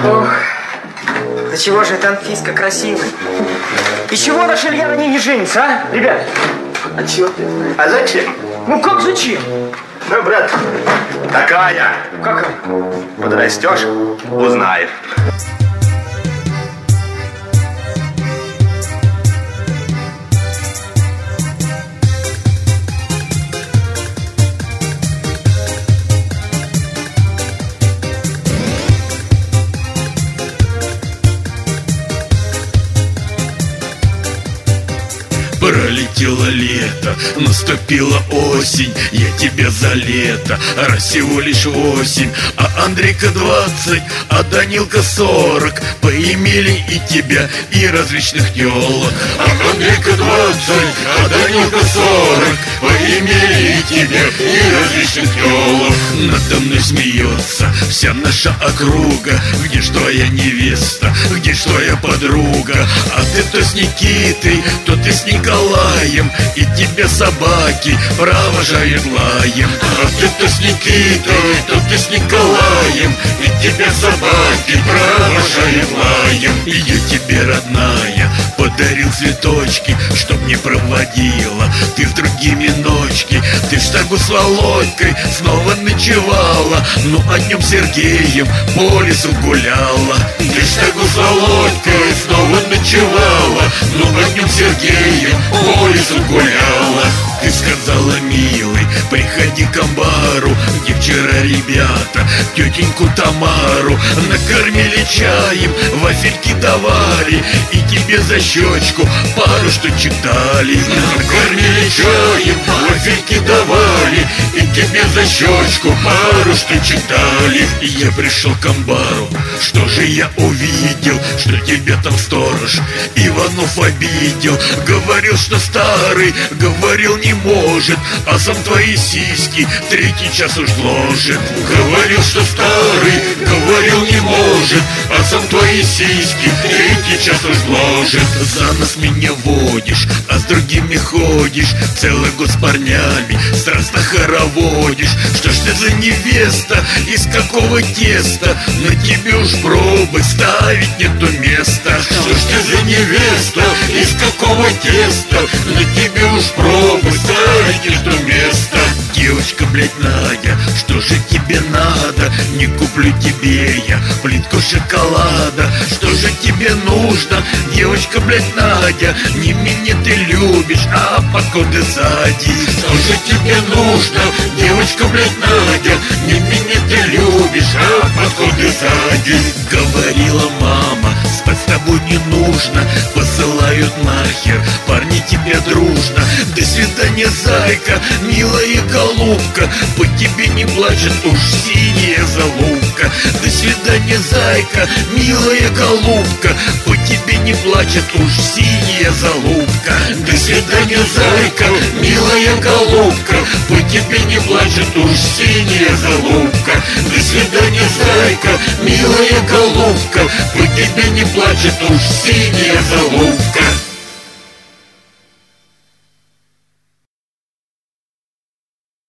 Ох, да чего же эта Анфиска красивая? И чего наш Илья на ней не женится, а, ребят? А чё ты? А зачем? Ну как зачем? Ну, брат, такая. Какая? Подрастешь, узнаешь. Пролетело лето, наступила осень. Я тебя за лето, раз всего лишь 8. А Андрейка 20, а Данилка 40. Поимели и тебя, и различных тёлок. А Андрейка 20, а Данилка 40. Поимели и тебя, и различных тёлок. Надо мной смеется вся наша округа. Где ж твоя невеста, где ж твоя подруга? А ты то с Никитой, то ты с Николаем, и тебе собаки провожают лаем. А ты то с Никитой, то ты с Николаем, и тебе собаки провожают лаем. И я тебе, родная, подарил цветочки, чтоб не проводила ты с другими ночки. Ты в штагу с Володькой снова ночевала, ну а днем Сергеем по лесу гуляла. Ты в штагу с Володькой снова ночевала, ну а днем Сергеем по лесу гуляла. Ты сказала, милый, приходи к амбару, где вчера ребята тетеньку Тамару накормили чаем, вафельки давали, и тебе за щечку пару штучек дали. Накормили чаем, вафельки давали, и тебе за щечку пару штучек дали. И я пришел к амбару, что же я увидел? Что тебя там сторож Иванов обидел. Говорил, что старый, говорил, не может, а сам твои сиськи третий час уж ложит. Говорил, что старый, говорил, не может, а сам твои сиськи третий час уж ложит. За нас меня водишь, а с другими ходишь, целый год с парнями страстно хороводишь. Что ж ты за невеста, из какого теста? На тебе уж пробы ставить нету места. Что ж ты за невеста, из какого теста? На тебе уж пробы ставить нету места. Девочка, блядь, Надя, что же тебе надо? Не куплю тебе я плитку шоколада. Что же тебе нужно, девочка, блядь, Надя? Не меня ты любишь, а покуда сзади. Что же тебе нужно, девочка, блядь, Надя? Не меня ты любишь, а покуда сзади. Говорила мама, спать с тобой не нужно, посылают нахер парни тебя дружно. До свидания, зайка, милая голубка, по тебе не плачет уж синяя залупка. До свидания, зайка, милая голубка, по тебе не плачет уж синяя залупка. До свидания, зайка, милая голубка, по тебе не плачет уж синяя залупка. До свидания, зайка, милая голубка, по тебе не плачет уж синяя залупка.